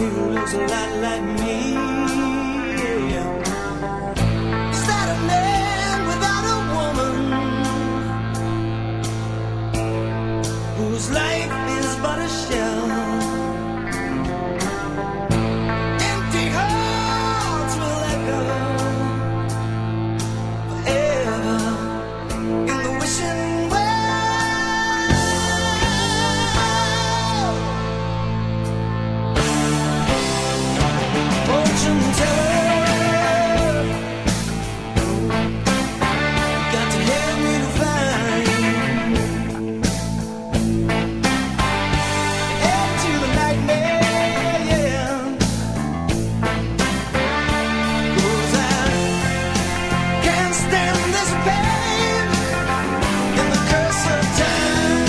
looks a lot like me. Is that a man without a woman whose life is but a shell? Empty hearts will echo forever in the wishing well. Fortune teller, got to help me to find end to the nightmare, yeah. 'Cause I can't stand this pain and the curse of time.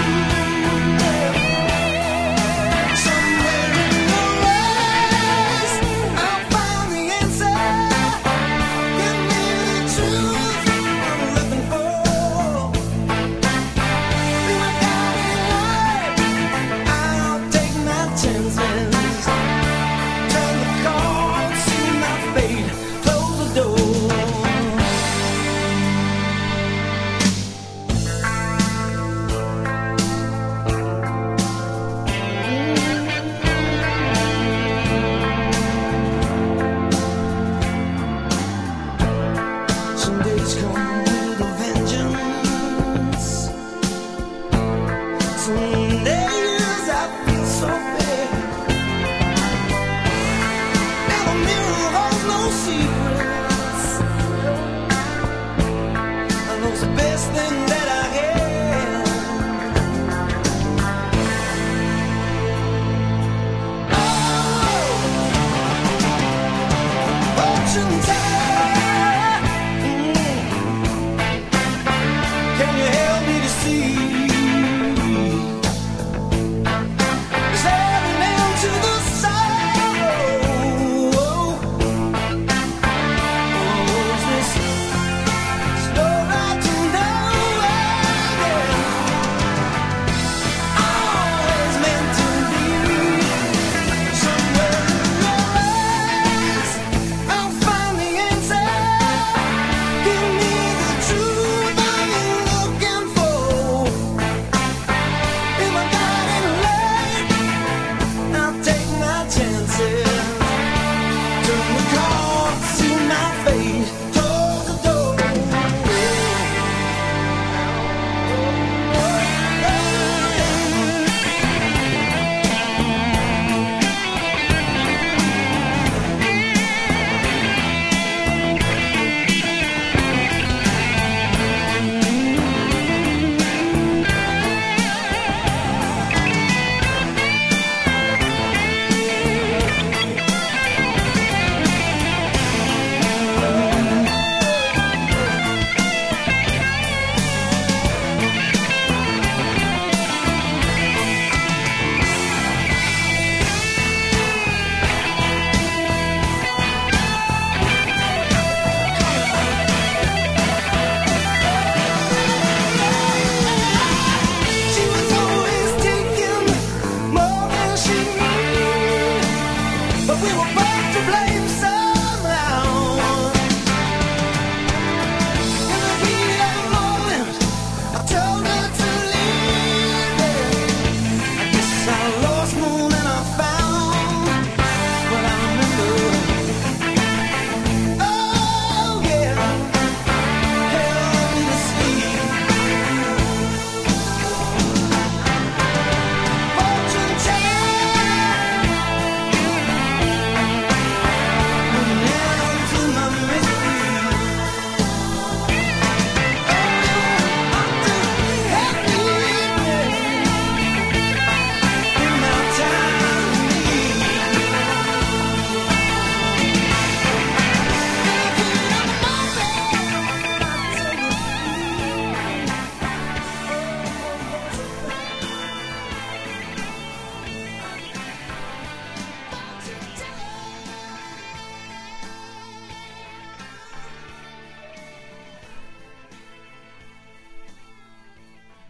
Somewhere in your eyes, I'll find the answer. Give me the truth I'm looking for. Be my guiding light. I'll take my chances. Turn the card, see my fate, close the door. Some days come with a vengeance. Some days I feel so bad. And the mirror holds no secrets. I know it's the best thing that I have. Oh, fortune teller, can you help me to see? Is there an end to the sorrow? Or is this story to nowhere? Always meant to be. Somewhere in your eyes, I'll find the answer. Give me the truth I'm looking for. Be my guiding light. I'll take my chances. Turn the card, see my fate, close the door. She was always taking more than she